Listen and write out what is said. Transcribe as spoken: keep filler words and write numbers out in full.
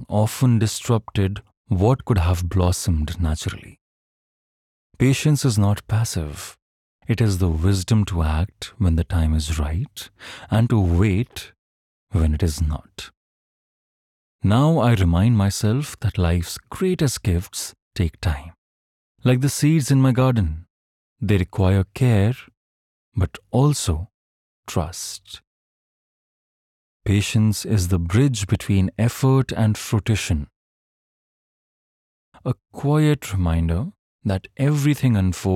often disrupted what could have blossomed naturally. Patience is not passive. It is the wisdom to act when the time is right and to wait when it is not. Now I remind myself that life's greatest gifts take time. Like the seeds in my garden, they require care, but also trust. Patience is the bridge between effort and fruition. A quiet reminder that everything unfolds